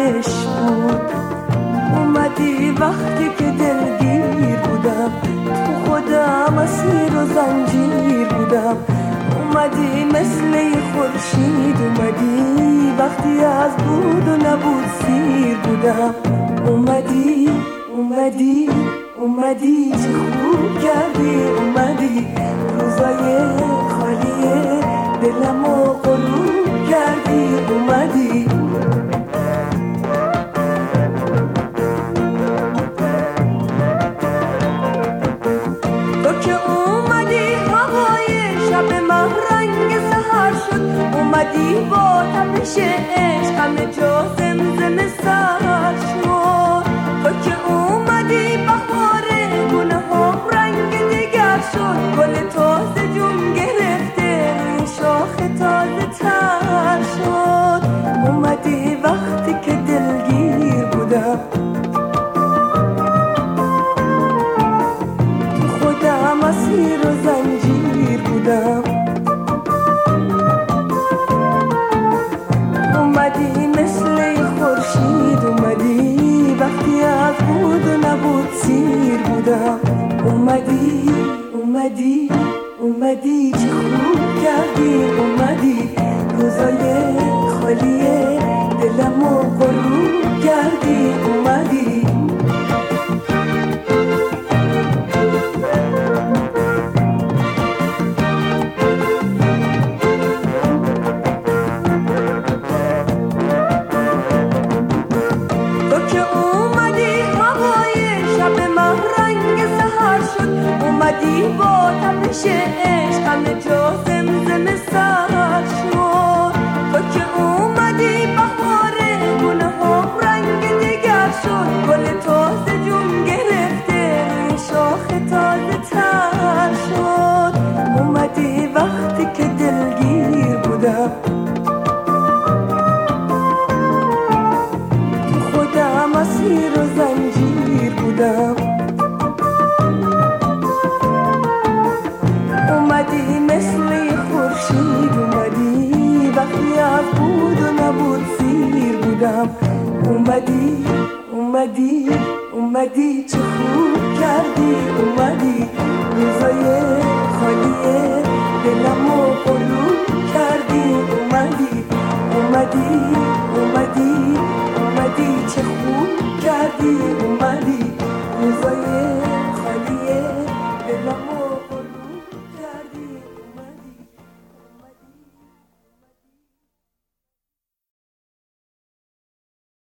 دیدنش بود. اومدی وقتی که دلگیر بودم، تو خودم اسیر و زنجیر بودم. اومدی مثل خورشید، اومدی وقتی از بود و نبود سیر بودم. اومدی اومدی اومدی چه خوب کردی، اومدی روزای خالی دلمو غروب کردی. اومدی تو که اومدی هوای شب من رنگ سحر شد. اومدی با تپش عشق همه جا زمزمه سر شد. تو که اومدی بهار گونه ها رنگ دیگر شد. گل تازه جون گرفته روی شاخ تازه تر شد. اومدی وقتی که دلگیر بودم، تو خودم اسیر و زنجیر بودم. اومدی مثل خورشید، اومدی وقتی از بود و نبود سیر بودم. اومدی اومدی اومدی چه خوب کردی، اومدی روزای خالی دلمو غروب کردی. اومدی اومدی با تپش عشق همه جا زمزمه سر شد. تو که اومدی بهار گونه ها رنگ دیگر شد. گل تازه جون گرفته روی شاخ تازه تر شد. اومدی وقتی که دلگیر بودم، تو خودم اسیر و زنجیر بودم. اومدی مثل خورشید، اومدی وقتی از بود و نبود سیر بودم. اومدی اومدی اومدی چه خوب کردی، اومدی روزای خالی دلمو غروب کردی. اومدی اومدی